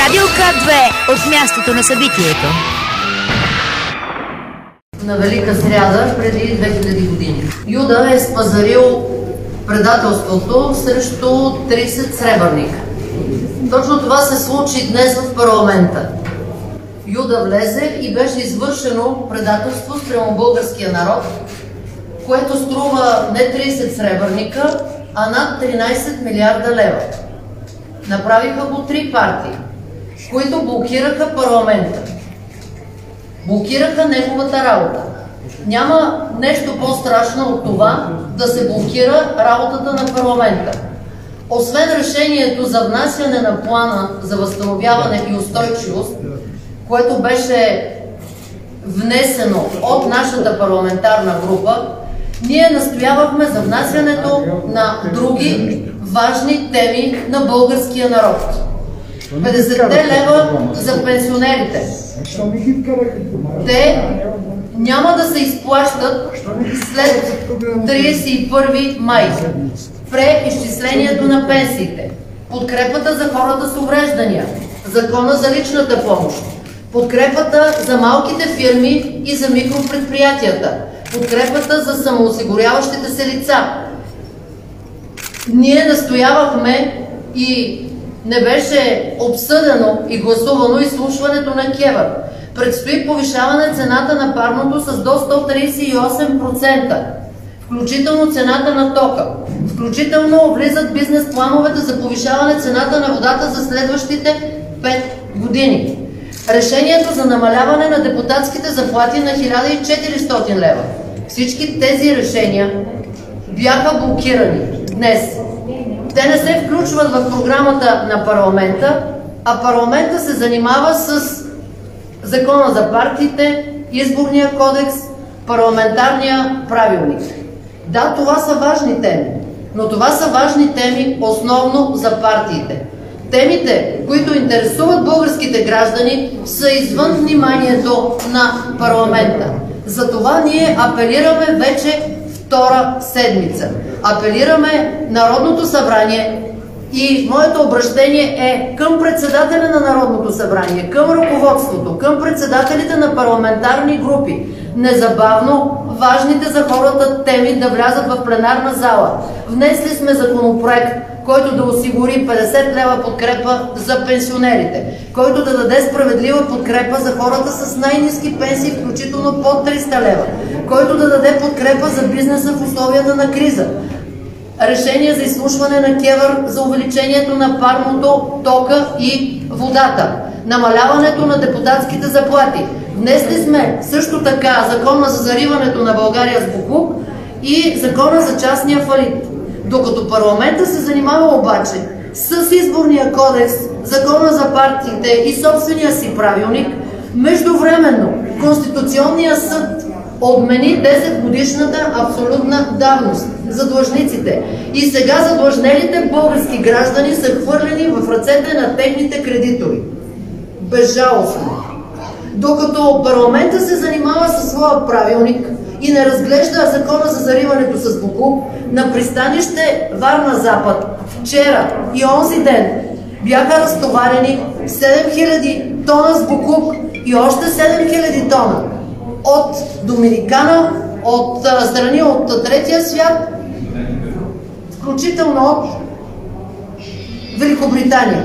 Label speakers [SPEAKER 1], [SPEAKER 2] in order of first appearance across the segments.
[SPEAKER 1] Радио К2 от мястото на събитието.
[SPEAKER 2] На Велика сряда преди 2000 години Юда е спазарил предателството срещу 30 сребърника. Точно това се случи днес в парламента. Юда влезе и беше извършено предателство спрямо българския народ, което струва не 30 сребърника, а над 13 милиарда лева. Направиха го 3 партии, които блокираха парламента. Блокираха неговата работа. Няма нещо по-страшно от това да се блокира работата на парламента. Освен решението за внасяне на плана за възстановяване и устойчивост, което беше внесено от нашата парламентарна група, ние настоявахме за внасянето на други важни теми на българския народ. 50 лева за пенсионерите. Те няма да се изплащат след 31 май. Преизчислението на пенсиите, подкрепата за хората с увреждания, закона за личната помощ, подкрепата за малките фирми и за микропредприятията, подкрепата за самоосигуряващите се лица. Ние настоявахме и не беше обсъдено и гласувано изслушването на КЕВР. Предстои повишаване цената на парното с до 138%, включително цената на тока. Включително влизат бизнес плановете за повишаване цената на водата за следващите 5 години. Решението за намаляване на депутатските заплати на 1400 лева. Всички тези решения бяха блокирани днес. Те не се включват в програмата на парламента, а парламента се занимава с закона за партиите, изборния кодекс, парламентарния правилник. Да, това са важни теми, но това са важни теми основно за партиите. Темите, които интересуват българските граждани, са извън вниманието на парламента. Затова ние апелираме вече втора седмица. Апелираме Народното събрание и моето обращение е към председателя на Народното събрание, към ръководството, към председателите на парламентарни групи. Незабавно важните за хората теми да влязат в пленарна зала. Внесли сме законопроект, който да осигури 50 лева подкрепа за пенсионерите, който да даде справедлива подкрепа за хората с най-ниски пенсии, включително под 300 лева, който да даде подкрепа за бизнеса в условията на криза. Решение за изслушване на КЕВР за увеличението на парното, тока и водата. Намаляването на депутатските заплати. Внесли сме също така закона за зариването на България с боклук и закона за частния фалит. Докато парламента се занимава обаче с изборния кодекс, закона за партиите и собствения си правилник, междувременно Конституционният съд отмени 10-годишната абсолютна давност за длъжниците и сега задлъжнелите български граждани са хвърлени в ръцете на техните кредитори. Безжалостно. Докато парламента се занимава със своя правилник и не разглежда закона за зариването с боклук, на пристанище Варна-Запад вчера и онзи ден бяха разтоварени 7000 тона с боклук и още 7000 тона от Доминикана, от страни от третия свят, включително от Великобритания.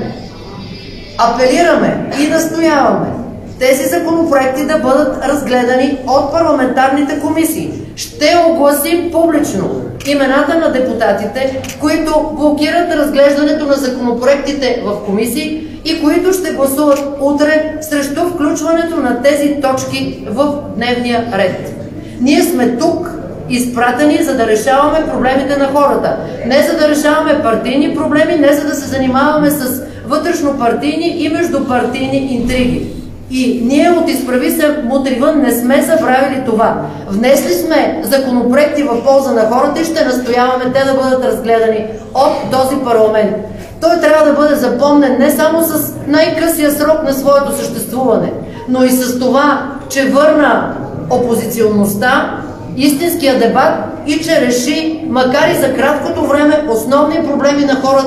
[SPEAKER 2] Апелираме и настояваме тези законопроекти да бъдат разгледани от парламентарните комисии. Ще огласим публично имената на депутатите, които блокират разглеждането на законопроектите в комисии и които ще гласуват утре срещу включването на тези точки в дневния ред. Ние сме тук изпратени, за да решаваме проблемите на хората. Не за да решаваме партийни проблеми, не за да се занимаваме с вътрешнопартийни и междупартийни интриги. И ние от Изправи се мутри вън не сме забравили това. Внесли сме законопроекти в полза на хората и ще настояваме те да бъдат разгледани от този парламент. Той трябва да бъде запомнен не само с най-късия срок на своето съществуване, но и с това, че върна опозиционността, истинския дебат и че реши, макар и за краткото време, основни проблеми на хората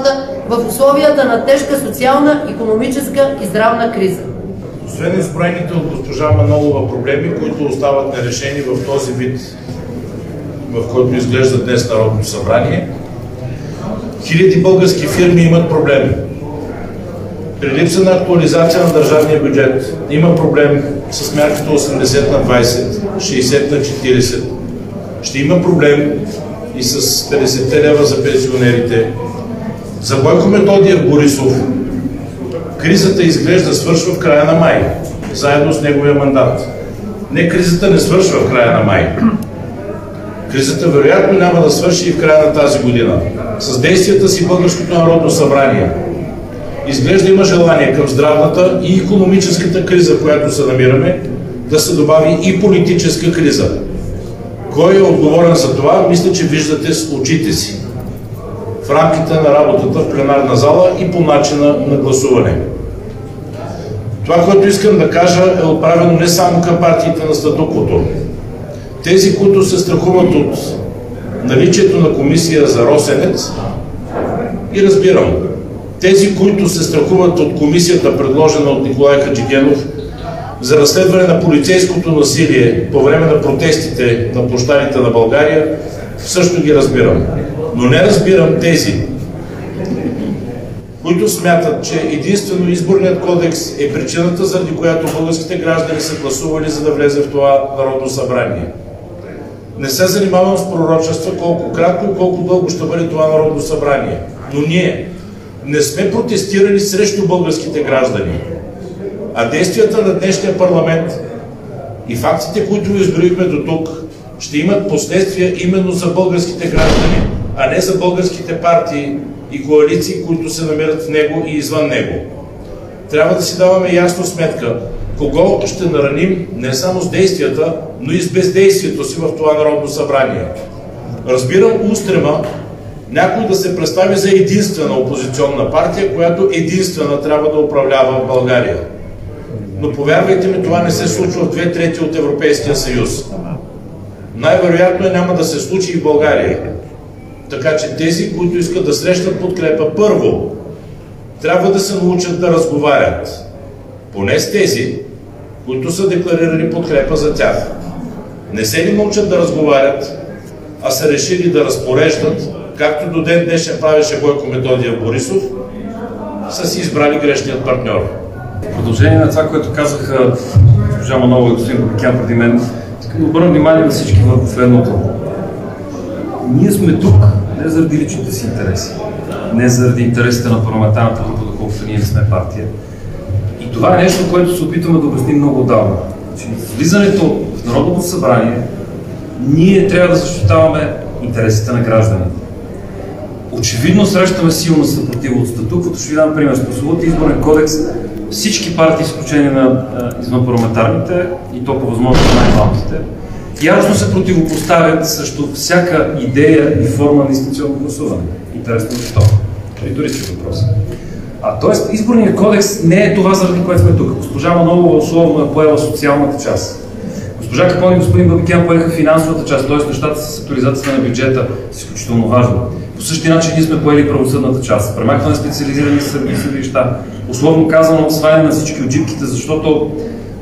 [SPEAKER 2] в условията на тежка социална, икономическа и здравна криза.
[SPEAKER 3] Освен изброените от госпожа Манолова проблеми, които остават нерешени в този вид, в който изглежда днес Народното събрание, хиляди български фирми имат проблеми. При липса на актуализация на държавния бюджет има проблем с мярката 80/20, 60/40. Ще има проблем и с 50 лева за пенсионерите. За Бойко Методиев Борисов кризата изглежда свършва в края на май, заедно с неговия мандат. Не, кризата не свършва в края на май. Кризата вероятно няма да свърши и в края на тази година. С действията си Българското народно събрание изглежда има желание към здравната и икономическата криза, в която се намираме, да се добави и политическа криза. Кой е отговорен за това, мисля, че виждате с очите си. В рамките на работата в пленарна зала и по начина на гласуване. Това, което искам да кажа, е отправено не само към партиите на статуквото. Тези, които се страхуват от наличието на комисия за Росенец, и разбирам. Тези, които се страхуват от комисията, предложена от Николай Хаджигенов, за разследване на полицейското насилие по време на протестите на площадите на България, също ги разбирам. Но не разбирам тези, които смятат, че единствено изборният кодекс е причината, заради която българските граждани са гласували, за да влезе в това Народно събрание. Не се занимавам с пророчества колко кратко и колко дълго ще бъде това Народно събрание. Но ние не сме протестирали срещу българските граждани. А действията на днешния парламент и фактите, които ви изброихме до тук, ще имат последствия именно за българските граждани, а не за българските партии и коалиции, които се намират в него и извън него. Трябва да си даваме ясно сметка кого ще нараним не само с действията, но и с бездействието си в това Народно събрание. Разбирам устрема някой да се представи за единствена опозиционна партия, която единствена трябва да управлява в България. Но повярвайте ми, това не се случва в 2/3 от Европейския съюз. Най-вероятно няма да се случи и в България. Така че тези, които искат да срещат подкрепа, първо, трябва да се научат да разговарят. Поне с тези, които са декларирали подкрепа за тях. Не се ли научат да разговарят, а са решили да разпореждат, както до ден днешен правеше Бойко Методиев Борисов, са си избрали грешният партньор.
[SPEAKER 4] В продължение на това, което казаха госпожа Манолова и господин Бабикян преди мен, искам да обърна внимание на всички в едното. Ние сме тук не заради личните си интереси, не заради интересите на парламентарната група, доколкото ние не сме партия. И това е нещо, което се опитваме да обясним много отдавна. С влизането в Народното събрание ние трябва да защитаваме интересите на гражданите. Очевидно срещаме силна съпротива от статуквото. Ще ви дам пример. С прословутия изборен кодекс всички партии, изключение на извънпарламентарните, и то по възможност най-малките, яростно се противопоставят срещу всяка идея и форма на дистанционно гласуване. Интересно защо? Риторичен въпрос. Тоест, изборният кодекс не е това, заради което сме тук. Госпожа Манолова условно е поела социалната част. Госпожа Капон и господин Бабикян поеха финансовата част, т.е. нещата с актуализацията на бюджета са изключително важни. По същия начин ние сме поели правосъдната част, премахване на специализирани съдилища, условно казано осваяне на всички отжипките, защото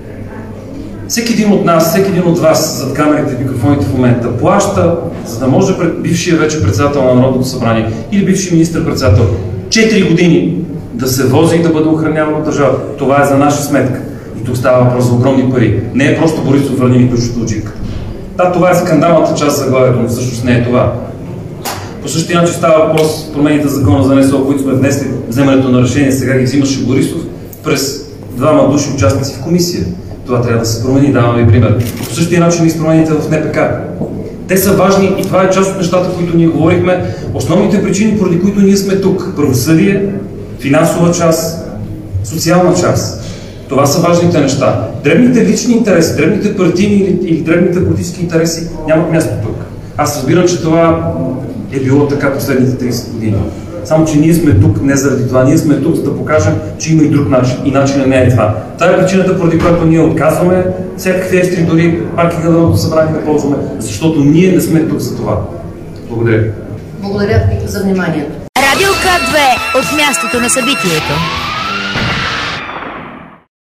[SPEAKER 4] всеки един от нас, всеки един от вас зад камерите и микрофоните в момента плаща, за да може бившия вече председател на Народното събрание или бивши министър-председател 4 години да се вози и да бъде охраняван от държавата. Това е за наша сметка. И тук става въпрос за огромни пари. Не е просто Борисов върни ни ключото от джипката. Да, това е скандалната част за главието, но всъщност не е това. По същия начин става въпрос промените закона за НСО, които сме внесли, вземането на решение, сега ги взимаше Борисов през двама души участници в комисия. Това трябва да се промени, давам ви пример. По същия начин и с промените в НПК. Те са важни и това е част от нещата, които ние говорихме. Основните причини, поради които ние сме тук. Правосъдие, финансова част, социална част. Това са важните неща. Дребните лични интереси, дребните партийни или дребните политически интереси нямат място тук. Аз разбирам, че това е било така последните 30 години. Само, че ние сме тук не заради това. Ние сме тук, за да покажем, че има и друг начин. И начинът не е това. Това е причината, поради която ние отказваме всякакви естри, дори паркинга на Народното събрание да ползваме, защото ние не сме тук за това. Благодаря.
[SPEAKER 2] Благодаря за вниманието.
[SPEAKER 1] Радио К2 от мястото на събитието.